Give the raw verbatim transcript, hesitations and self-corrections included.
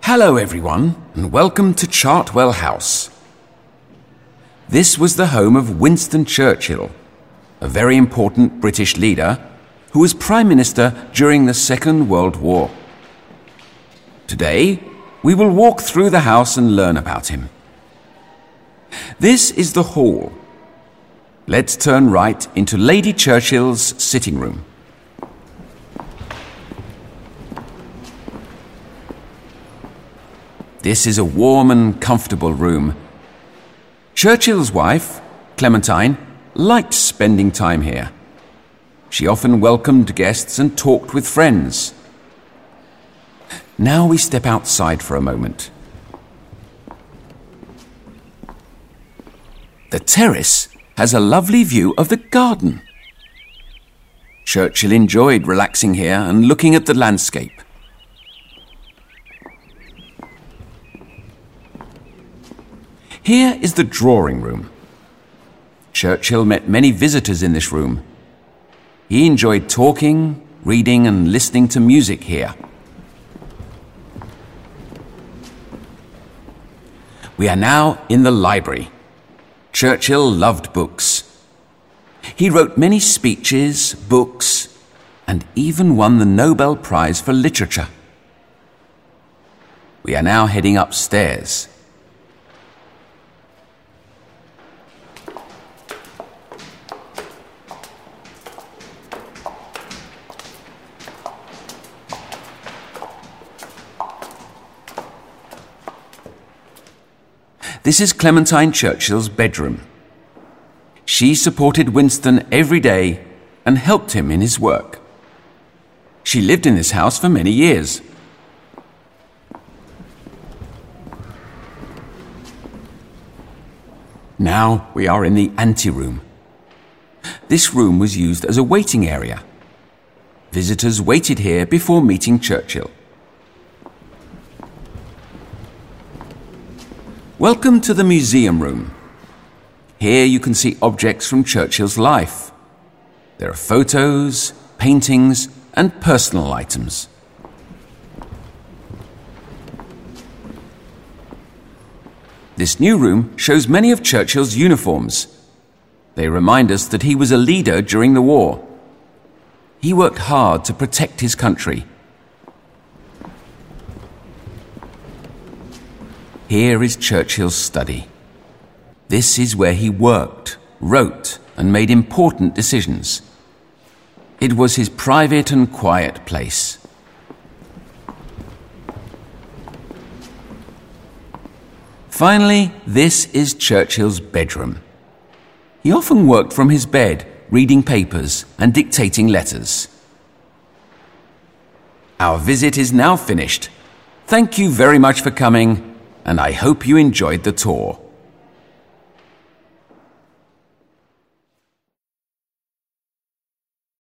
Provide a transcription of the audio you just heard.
Hello everyone, and welcome to Chartwell House. This was the home of Winston Churchill, a very important British leader who was Prime Minister during the Second World War. Today, we will walk through the house and learn about him. This is the hall. Let's turn right into Lady Churchill's sitting room. This is a warm and comfortable room. Churchill's wife, Clementine, liked spending time here. She often welcomed guests and talked with friends. Now we step outside for a moment. The terrace has a lovely view of the garden. Churchill enjoyed relaxing here and looking at the landscape. Here is the drawing room. Churchill met many visitors in this room. He enjoyed talking, reading and listening to music here. We are now in the library. Churchill loved books. He wrote many speeches, books, and even won the Nobel Prize for Literature. We are now heading upstairs. This is Clementine Churchill's bedroom. She supported Winston every day and helped him in his work. She lived in this house for many years. Now we are in the anteroom. This room was used as a waiting area. Visitors waited here before meeting Churchill. Welcome to the museum room. Here you can see objects from Churchill's life. There are photos, paintings, and personal items. This new room shows many of Churchill's uniforms. They remind us that he was a leader during the war. He worked hard to protect his country. Here is Churchill's study. This is where he worked, wrote, and made important decisions. It was his private and quiet place. Finally, this is Churchill's bedroom. He often worked from his bed, reading papers and dictating letters. Our visit is now finished. Thank you very much for coming, and I hope you enjoyed the tour.